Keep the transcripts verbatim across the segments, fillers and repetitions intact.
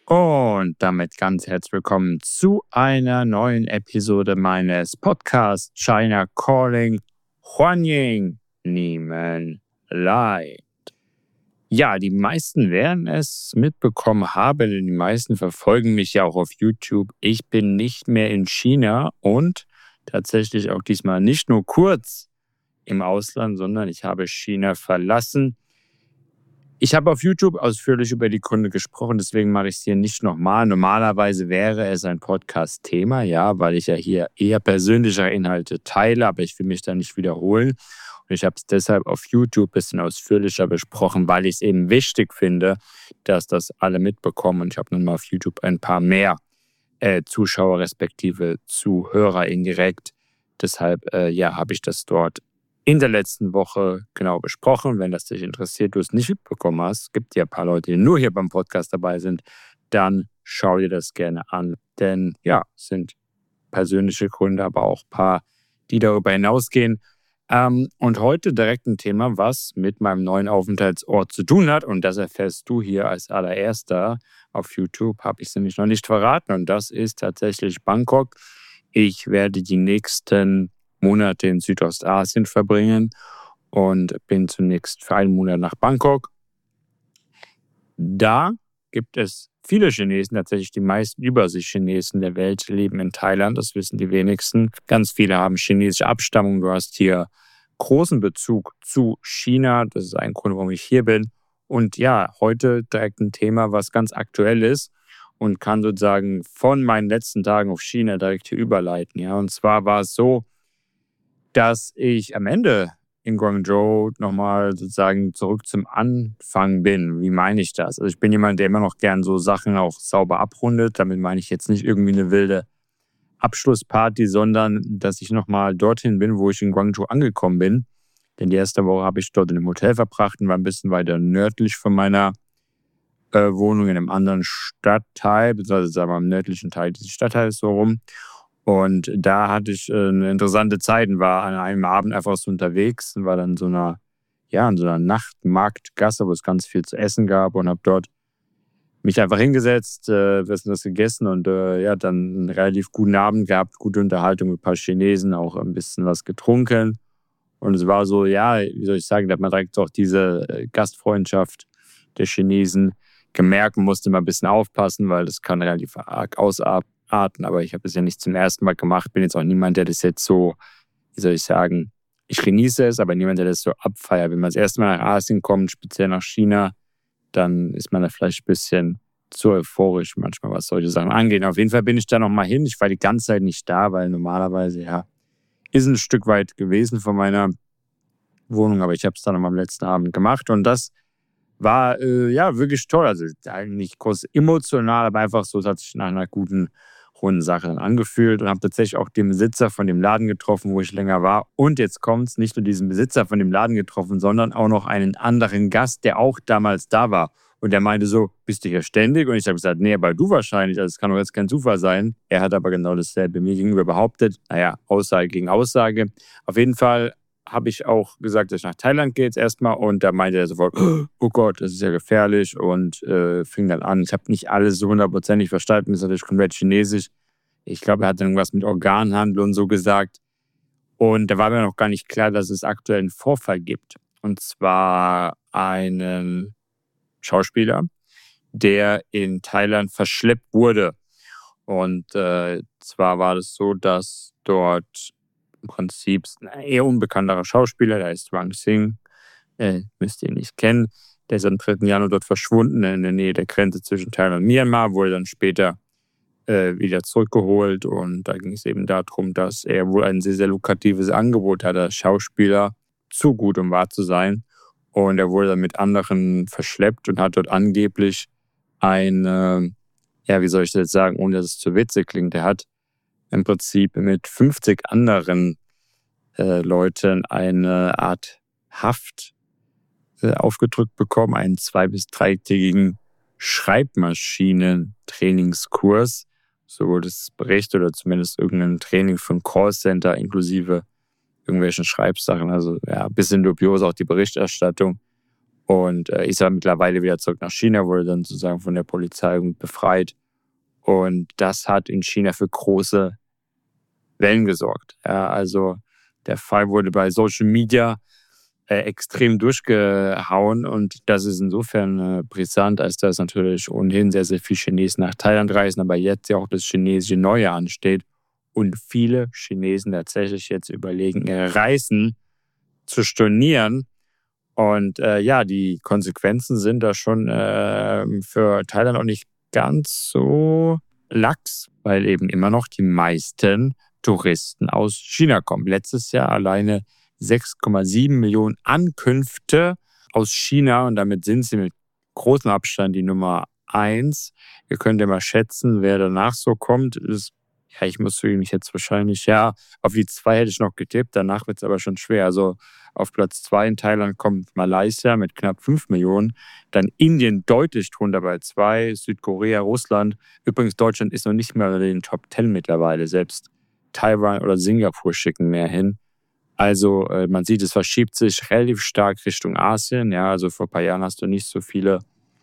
Und damit ganz herzlich willkommen zu einer neuen Episode meines Podcasts China Calling Huanying Nimen Lai. Ja, die meisten werden es mitbekommen haben, denn die meisten verfolgen mich ja auch auf YouTube. Ich bin nicht mehr in China und tatsächlich auch diesmal nicht nur kurz im Ausland, sondern ich habe China verlassen. Ich habe auf YouTube ausführlich über die Gründe gesprochen, deswegen mache ich es hier nicht nochmal. Normalerweise wäre es ein Podcast-Thema, ja, weil ich ja hier eher persönliche Inhalte teile, aber ich will mich da nicht wiederholen. Und ich habe es deshalb auf YouTube ein bisschen ausführlicher besprochen, weil ich es eben wichtig finde, dass das alle mitbekommen. Und ich habe nun mal auf YouTube ein paar mehr äh, Zuschauer respektive Zuhörer indirekt. Deshalb äh, ja, habe ich das dort in der letzten Woche genau besprochen. Wenn das dich interessiert, du es nicht mitbekommen hast, gibt ja ein paar Leute, die nur hier beim Podcast dabei sind, dann schau dir das gerne an. Denn ja, es sind persönliche Gründe, aber auch ein paar, die darüber hinausgehen. Ähm, und heute direkt ein Thema, was mit meinem neuen Aufenthaltsort zu tun hat. Und das erfährst du hier als allererster auf YouTube, habe ich es nämlich noch nicht verraten. Und das ist tatsächlich Bangkok. Ich werde die nächsten Monate in Südostasien verbringen und bin zunächst für einen Monat nach Bangkok. Da gibt es viele Chinesen, tatsächlich die meisten Übersee-Chinesen der Welt leben in Thailand, das wissen die wenigsten. Ganz viele haben chinesische Abstammung. Du hast hier großen Bezug zu China, das ist ein Grund, warum ich hier bin. Und ja, heute direkt ein Thema, was ganz aktuell ist und kann sozusagen von meinen letzten Tagen auf China direkt hier überleiten. Ja, und zwar war es so, dass ich am Ende in Guangzhou nochmal sozusagen zurück zum Anfang bin. Wie meine ich das? Also ich bin jemand, der immer noch gern so Sachen auch sauber abrundet. Damit meine ich jetzt nicht irgendwie eine wilde Abschlussparty, sondern dass ich nochmal dorthin bin, wo ich in Guangzhou angekommen bin. Denn die erste Woche habe ich dort in einem Hotel verbracht und war ein bisschen weiter nördlich von meiner äh, Wohnung in einem anderen Stadtteil, beziehungsweise sagen wir im nördlichen Teil dieses Stadtteils so rum. Und da hatte ich eine interessante Zeit und war an einem Abend einfach so unterwegs und war dann in so einer, ja, in so einer Nachtmarktgasse, wo es ganz viel zu essen gab und habe dort mich einfach hingesetzt, äh, was das gegessen und äh, ja, dann einen relativ guten Abend gehabt, gute Unterhaltung mit ein paar Chinesen, auch ein bisschen was getrunken. Und es war so, ja, wie soll ich sagen, da hat man direkt auch diese Gastfreundschaft der Chinesen gemerkt, man musste mal ein bisschen aufpassen, weil das kann relativ arg ausarten. Aber ich habe es ja nicht zum ersten Mal gemacht. Bin jetzt auch niemand, der das jetzt so, wie soll ich sagen, ich genieße es, aber niemand, der das so abfeiert. Wenn man das erste Mal nach Asien kommt, speziell nach China, dann ist man da vielleicht ein bisschen zu euphorisch manchmal, was solche Sachen angeht. Auf jeden Fall bin ich da nochmal hin. Ich war die ganze Zeit nicht da, weil normalerweise, ja, ist ein Stück weit gewesen von meiner Wohnung, aber ich habe es dann nochmal am letzten Abend gemacht und das war äh, ja wirklich toll. Also nicht groß emotional, aber einfach so, es hat sich nach einer guten runden Sache dann angefühlt und habe tatsächlich auch den Besitzer von dem Laden getroffen, wo ich länger war. Und jetzt kommt's, nicht nur diesen Besitzer von dem Laden getroffen, sondern auch noch einen anderen Gast, der auch damals da war. Und der meinte so, bist du hier ständig? Und ich habe gesagt, nee, aber du wahrscheinlich, also es kann doch jetzt kein Zufall sein. Er hat aber genau dasselbe mir gegenüber behauptet. Naja, Aussage gegen Aussage. Auf jeden Fall habe ich auch gesagt, dass ich nach Thailand gehe jetzt erstmal und da meinte er sofort, oh Gott, das ist ja gefährlich und äh, fing dann an. Ich habe nicht alles so hundertprozentig verstanden, das ist natürlich komplett chinesisch. Ich glaube, er hat dann irgendwas mit Organhandel und so gesagt und da war mir noch gar nicht klar, dass es aktuell einen Vorfall gibt. Und zwar einen Schauspieler, der in Thailand verschleppt wurde. Und äh, zwar war das so, dass dort im Prinzip ein eher unbekannterer Schauspieler, der heißt Wang Xing, äh, müsst ihr ihn nicht kennen, der ist am dritten Januar dort verschwunden in der Nähe der Grenze zwischen Thailand und Myanmar, wurde dann später äh, wieder zurückgeholt und da ging es eben darum, dass er wohl ein sehr, sehr lukratives Angebot hatte als Schauspieler, zu gut um wahr zu sein und er wurde dann mit anderen verschleppt und hat dort angeblich eine, ja, wie soll ich das jetzt sagen, ohne dass es zu witzig klingt, er hat im Prinzip mit fünfzig anderen äh, Leuten eine Art Haft äh, aufgedrückt bekommen, einen zwei- bis dreitägigen Schreibmaschinen-Trainingskurs, so wurde es berichtet, oder zumindest irgendein Training für ein Callcenter inklusive irgendwelchen Schreibsachen, also ja, ein bisschen dubios auch die Berichterstattung. und äh, ist ja mittlerweile wieder zurück nach China, wurde dann sozusagen von der Polizei befreit. Und das hat in China für große Wellen gesorgt. Ja, also der Fall wurde bei Social Media äh, extrem durchgehauen und das ist insofern äh, brisant, als dass natürlich ohnehin sehr, sehr viele Chinesen nach Thailand reisen, aber jetzt ja auch das chinesische Neujahr ansteht und viele Chinesen tatsächlich jetzt überlegen, ihre Reisen zu stornieren. Und äh, ja, die Konsequenzen sind da schon äh, für Thailand auch nicht ganz so lax, weil eben immer noch die meisten Touristen aus China kommen. Letztes Jahr alleine sechs Komma sieben Millionen Ankünfte aus China und damit sind sie mit großem Abstand die Nummer eins. Ihr könnt ja mal schätzen, wer danach so kommt. Das, ja, ich muss mich jetzt wahrscheinlich, ja, auf die zwei hätte ich noch getippt, danach wird es aber schon schwer. Also auf Platz zwei in Thailand kommt Malaysia mit knapp fünf Millionen, dann Indien deutlich drunter bei zwei, Südkorea, Russland. Übrigens, Deutschland ist noch nicht mehr in den Top zehn mittlerweile, selbst Taiwan oder Singapur schicken mehr hin. Also äh, man sieht, es verschiebt sich relativ stark Richtung Asien. Ja, also vor ein paar Jahren hast du nicht so viele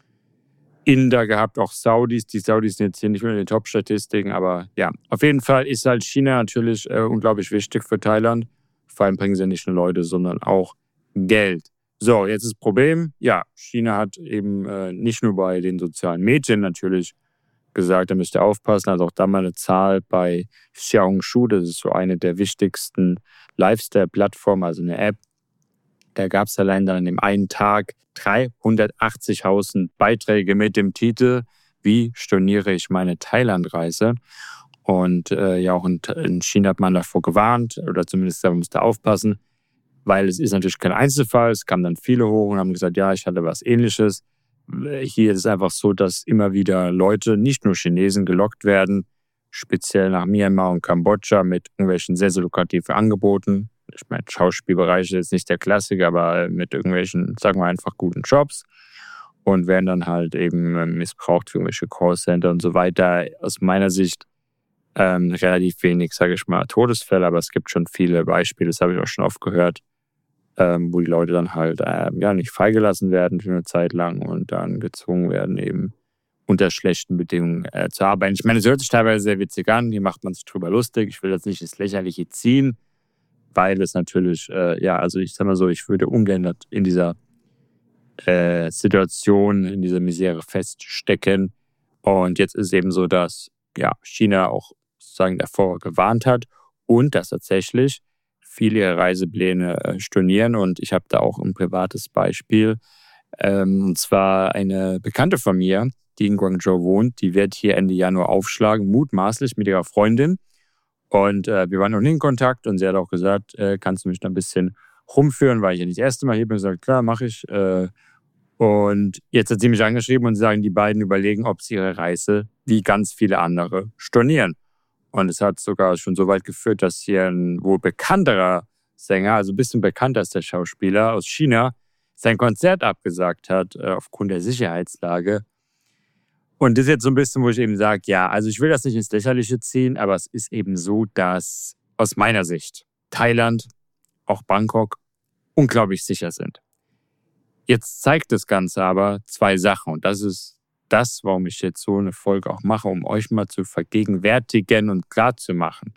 Inder gehabt, auch Saudis. Die Saudis sind jetzt hier nicht mehr in den Top-Statistiken, aber ja, auf jeden Fall ist halt China natürlich äh, unglaublich wichtig für Thailand. Vor allem bringen sie nicht nur Leute, sondern auch Geld. So, jetzt ist das Problem, ja, China hat eben äh, nicht nur bei den sozialen Medien natürlich gesagt, da müsst ihr aufpassen. Also auch da mal eine Zahl bei Xiaohongshu, das ist so eine der wichtigsten Lifestyle-Plattformen, also eine App. Da gab es allein dann an dem einen Tag dreihundertachtzigtausend Beiträge mit dem Titel Wie storniere ich meine Thailand-Reise? Und äh, ja, auch in, in China hat man davor gewarnt, oder zumindest man musste aufpassen, weil es ist natürlich kein Einzelfall. Es kamen dann viele hoch und haben gesagt, ja, ich hatte was Ähnliches. Hier ist es einfach so, dass immer wieder Leute, nicht nur Chinesen, gelockt werden, speziell nach Myanmar und Kambodscha mit irgendwelchen sehr, sehr lukrativen Angeboten. Ich meine, Schauspielbereich ist jetzt nicht der Klassiker, aber mit irgendwelchen, sagen wir einfach, guten Jobs und werden dann halt eben missbraucht für irgendwelche Callcenter und so weiter. Aus meiner Sicht ähm, relativ wenig, sage ich mal, Todesfälle, aber es gibt schon viele Beispiele, das habe ich auch schon oft gehört, ähm, wo die Leute dann halt äh, ja nicht freigelassen werden für eine Zeit lang und dann gezwungen werden, eben unter schlechten Bedingungen äh, zu arbeiten. Ich meine, es hört sich teilweise sehr witzig an, hier macht man sich drüber lustig. Ich will das nicht ins Lächerliche ziehen, weil es natürlich, äh, ja, also ich sag mal so, ich würde ungern in dieser äh, Situation, in dieser Misere feststecken. Und jetzt ist es eben so, dass ja, China auch sozusagen davor gewarnt hat und dass tatsächlich viele ihre Reisepläne äh, stornieren. Und ich habe da auch ein privates Beispiel. Ähm, und zwar eine Bekannte von mir, die in Guangzhou wohnt, die wird hier Ende Januar aufschlagen, mutmaßlich mit ihrer Freundin. Und äh, wir waren noch nie in Kontakt und sie hat auch gesagt, äh, kannst du mich da ein bisschen rumführen, weil ich ja nicht das erste Mal hier bin. Ich gesagt, klar, mache ich. Äh, und jetzt hat sie mich angeschrieben und sagen, die beiden überlegen, ob sie ihre Reise wie ganz viele andere stornieren. Und es hat sogar schon so weit geführt, dass hier ein wohl bekannterer Sänger, also ein bisschen bekannter als der Schauspieler aus China, sein Konzert abgesagt hat äh, aufgrund der Sicherheitslage. Und das ist jetzt so ein bisschen, wo ich eben sage, ja, also ich will das nicht ins Lächerliche ziehen, aber es ist eben so, dass aus meiner Sicht Thailand, auch Bangkok, unglaublich sicher sind. Jetzt zeigt das Ganze aber zwei Sachen und das ist das, warum ich jetzt so eine Folge auch mache, um euch mal zu vergegenwärtigen und klarzumachen,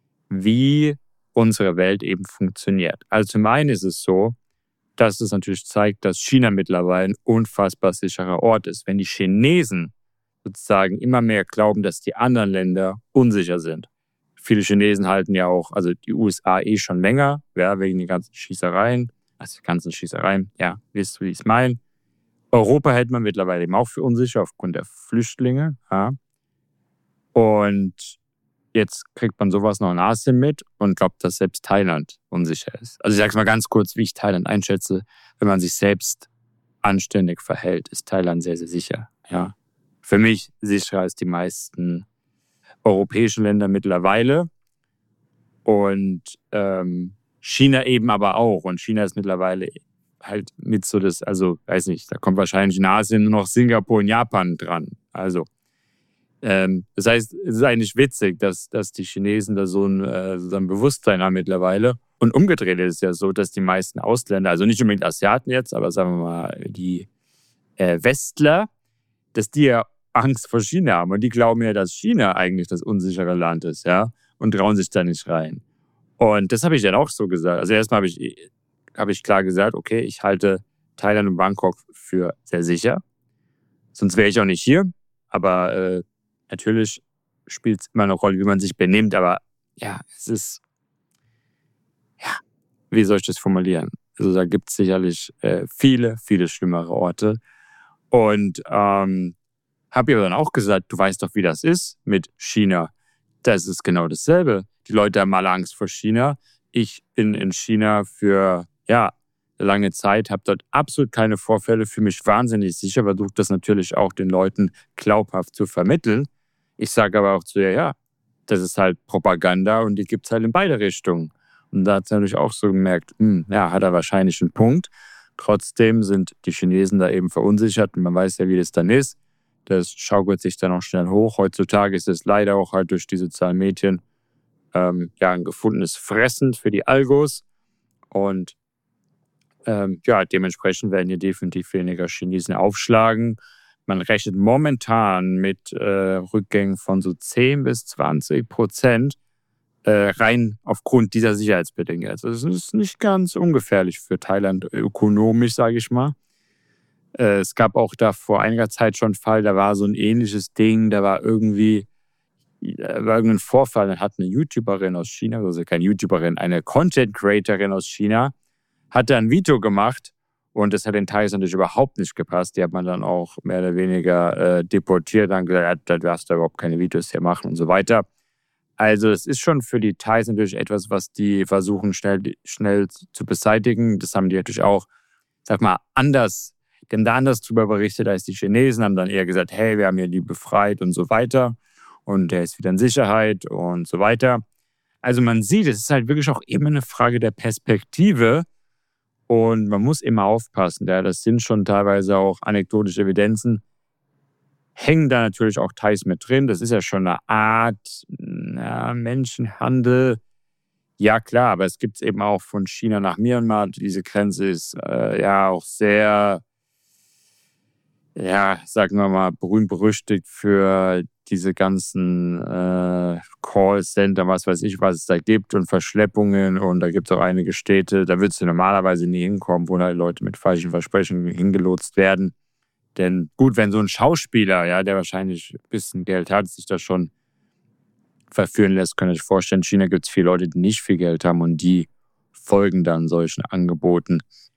wie unsere Welt eben funktioniert. Also zum einen ist es so, dass es natürlich zeigt, dass China mittlerweile ein unfassbar sicherer Ort ist. Wenn die Chinesen sozusagen immer mehr glauben, dass die anderen Länder unsicher sind. Viele Chinesen halten ja auch, also die U S A eh schon länger, ja, wegen den ganzen Schießereien, also die ganzen Schießereien, ja, wisst ihr, wie ich es meine. Europa hält man mittlerweile eben auch für unsicher aufgrund der Flüchtlinge. Ja. Und jetzt kriegt man sowas noch in Asien mit und glaubt, dass selbst Thailand unsicher ist. Also ich sage es mal ganz kurz, wie ich Thailand einschätze. Wenn man sich selbst anständig verhält, ist Thailand sehr, sehr sicher. Ja. Für mich sicherer als die meisten europäischen Länder mittlerweile. Und ähm, China eben aber auch. Und China ist mittlerweile halt mit so das, also weiß nicht, da kommt wahrscheinlich in Asien nur noch Singapur und Japan dran. Also Ähm, das heißt, es ist eigentlich witzig, dass, dass die Chinesen da so ein, äh, so ein Bewusstsein haben mittlerweile. Und umgedreht ist es ja so, dass die meisten Ausländer, also nicht unbedingt Asiaten jetzt, aber sagen wir mal die äh, Westler, dass die ja Angst vor China haben. Und die glauben ja, dass China eigentlich das unsichere Land ist, ja, und trauen sich da nicht rein. Und das habe ich dann auch so gesagt. Also erstmal habe ich, hab ich klar gesagt, okay, ich halte Thailand und Bangkok für sehr sicher. Sonst wäre ich auch nicht hier. Aber äh, natürlich spielt es immer eine Rolle, wie man sich benimmt. Aber ja, es ist, ja, wie soll ich das formulieren? Also da gibt es sicherlich äh, viele, viele schlimmere Orte. Und ähm, habe ihr dann auch gesagt, du weißt doch, wie das ist mit China. Das ist genau dasselbe. Die Leute haben alle Angst vor China. Ich bin in China für ja lange Zeit, habe dort absolut keine Vorfälle, fühle mich wahnsinnig sicher, versuche das natürlich auch den Leuten glaubhaft zu vermitteln. Ich sage aber auch zu ihr, ja, das ist halt Propaganda und die gibt es halt in beide Richtungen. Und da hat sie natürlich auch so gemerkt, hm, ja, hat er wahrscheinlich einen Punkt. Trotzdem sind die Chinesen da eben verunsichert und man weiß ja, wie das dann ist. Das schaukelt sich dann auch schnell hoch. Heutzutage ist es leider auch halt durch die sozialen Medien ähm, ja, ein gefundenes Fressen für die Algos. Und ähm, ja, dementsprechend werden hier definitiv weniger Chinesen aufschlagen. Man rechnet momentan mit äh, Rückgängen von so zehn bis zwanzig Prozent äh, rein aufgrund dieser Sicherheitsbedingungen. Also es ist nicht ganz ungefährlich für Thailand ökonomisch, sage ich mal. Äh, es gab auch da vor einiger Zeit schon einen Fall, da war so ein ähnliches Ding, da war irgendwie da war irgendein Vorfall, dann hat eine YouTuberin aus China, also keine YouTuberin, eine Content-Creatorin aus China, hat da ein Video gemacht und das hat den Thais natürlich überhaupt nicht gepasst. Die hat man dann auch mehr oder weniger äh, deportiert, dann gesagt, du darfst da überhaupt keine Videos hier machen und so weiter. Also es ist schon für die Thais natürlich etwas, was die versuchen schnell, schnell zu beseitigen. Das haben die natürlich auch, sag mal, anders, die haben da anders drüber berichtet als die Chinesen, haben dann eher gesagt, hey, wir haben hier die befreit und so weiter und der ist wieder in Sicherheit und so weiter. Also man sieht, es ist halt wirklich auch immer eine Frage der Perspektive und man muss immer aufpassen. Ja, das sind schon teilweise auch anekdotische Evidenzen, hängen da natürlich auch Thais mit drin. Das ist ja schon eine Art ja, Menschenhandel. Ja klar, aber es gibt es eben auch von China nach Myanmar. Diese Grenze ist äh, ja auch sehr, ja, sagen wir mal, berühmt-berüchtigt für diese ganzen äh, Callcenter, was weiß ich, was es da gibt und Verschleppungen. Und da gibt es auch einige Städte, da würdest du normalerweise nie hinkommen, wo halt Leute mit falschen Versprechungen hingelotst werden. Denn gut, wenn so ein Schauspieler, ja, der wahrscheinlich ein bisschen Geld hat, sich das schon verführen lässt, kann ich mir vorstellen, in China gibt es viele Leute, die nicht viel Geld haben und die folgen dann solchen Angeboten.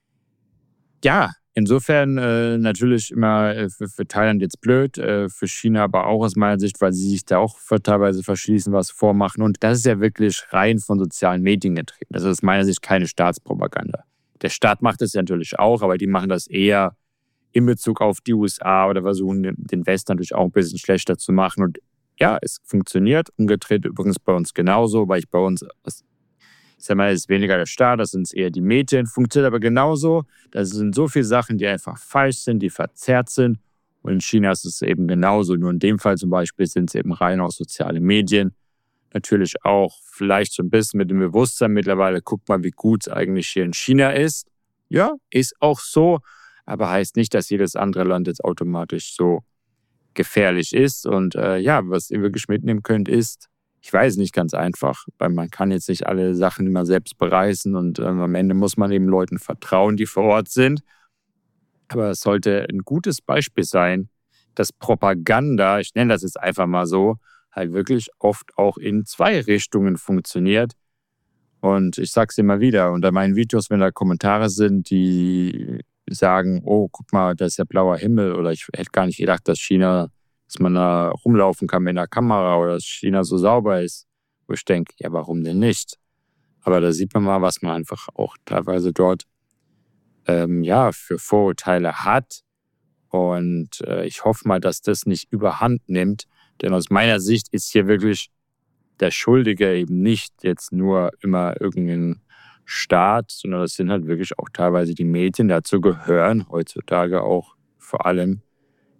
Ja, insofern äh, natürlich immer äh, für, für Thailand jetzt blöd, äh, für China aber auch aus meiner Sicht, weil sie sich da auch teilweise verschließen, was vormachen. Und das ist ja wirklich rein von sozialen Medien getrieben. Das ist aus meiner Sicht keine Staatspropaganda. Der Staat macht das ja natürlich auch, aber die machen das eher in Bezug auf die U S A oder versuchen den Westen natürlich auch ein bisschen schlechter zu machen. Und ja, es funktioniert. Umgedreht übrigens bei uns genauso, weil ich bei uns, ich sag mal, es ist weniger der Staat, das sind eher die Medien, funktioniert aber genauso. Das sind so viele Sachen, die einfach falsch sind, die verzerrt sind. Und in China ist es eben genauso. Nur in dem Fall zum Beispiel sind es eben rein auch soziale Medien. Natürlich auch vielleicht so ein bisschen mit dem Bewusstsein mittlerweile, guck mal, wie gut es eigentlich hier in China ist. Ja, ist auch so. Aber heißt nicht, dass jedes andere Land jetzt automatisch so gefährlich ist. Und äh, ja, was ihr wirklich mitnehmen könnt, ist, ich weiß nicht ganz einfach, weil man kann jetzt nicht alle Sachen immer selbst bereisen und äh, am Ende muss man eben Leuten vertrauen, die vor Ort sind. Aber es sollte ein gutes Beispiel sein, dass Propaganda, ich nenne das jetzt einfach mal so, halt wirklich oft auch in zwei Richtungen funktioniert. Und ich sag's immer wieder, unter meinen Videos, wenn da Kommentare sind, die sagen, oh, guck mal, da ist ja blauer Himmel oder ich hätte gar nicht gedacht, dass China, dass man da rumlaufen kann mit einer Kamera oder dass China so sauber ist. Wo ich denke, ja, warum denn nicht? Aber da sieht man mal, was man einfach auch teilweise dort ähm, ja, für Vorurteile hat. Und äh, ich hoffe mal, dass das nicht überhand nimmt. Denn aus meiner Sicht ist hier wirklich der Schuldige eben nicht jetzt nur immer irgendein Staat, sondern das sind halt wirklich auch teilweise die Medien. Dazu gehören heutzutage auch vor allem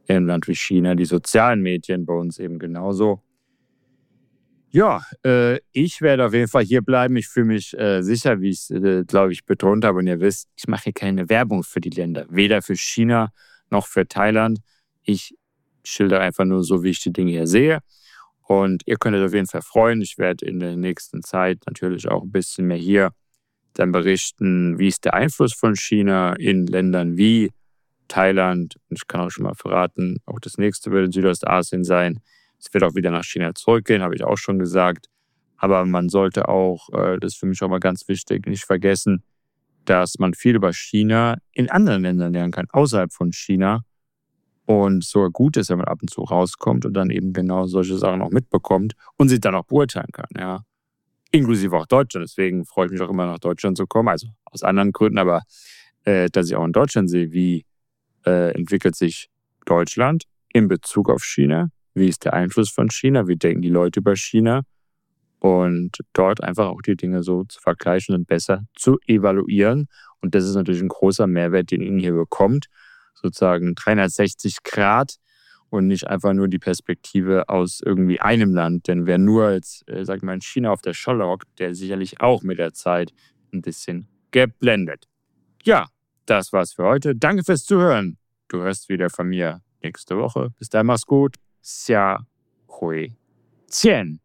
in einem Land wie China, die sozialen Medien bei uns eben genauso. Ja, äh, ich werde auf jeden Fall hier bleiben. Ich fühle mich äh, sicher, wie ich es, äh, glaube ich, betont habe. Und ihr wisst, ich mache hier keine Werbung für die Länder. Weder für China noch für Thailand. Ich schilder einfach nur so, wie ich die Dinge hier sehe. Und ihr könnt euch auf jeden Fall freuen. Ich werde in der nächsten Zeit natürlich auch ein bisschen mehr hier dann berichten, wie ist der Einfluss von China in Ländern wie Thailand. Und ich kann auch schon mal verraten, auch das nächste wird in Südostasien sein. Es wird auch wieder nach China zurückgehen, habe ich auch schon gesagt. Aber man sollte auch, äh, das ist für mich auch mal ganz wichtig, nicht vergessen, dass man viel über China in anderen Ländern lernen kann, außerhalb von China. Und so gut ist, wenn man ab und zu rauskommt und dann eben genau solche Sachen auch mitbekommt und sie dann auch beurteilen kann. Ja. Inklusive auch Deutschland. Deswegen freue ich mich auch immer, nach Deutschland zu kommen. Also aus anderen Gründen, aber äh, dass ich auch in Deutschland sehe, wie äh, entwickelt sich Deutschland in Bezug auf China. Wie ist der Einfluss von China? Wie denken die Leute über China? Und dort einfach auch die Dinge so zu vergleichen und besser zu evaluieren. Und das ist natürlich ein großer Mehrwert, den ihr hier bekommt. Sozusagen dreihundertsechzig Grad und nicht einfach nur die Perspektive aus irgendwie einem Land. Denn wer nur jetzt, äh, sag ich mal, in China auf der Scholle hockt, der ist sicherlich auch mit der Zeit ein bisschen geblendet. Ja, das war's für heute. Danke fürs Zuhören. Du hörst wieder von mir nächste Woche. Bis dahin, mach's gut. Xia Hui Qian.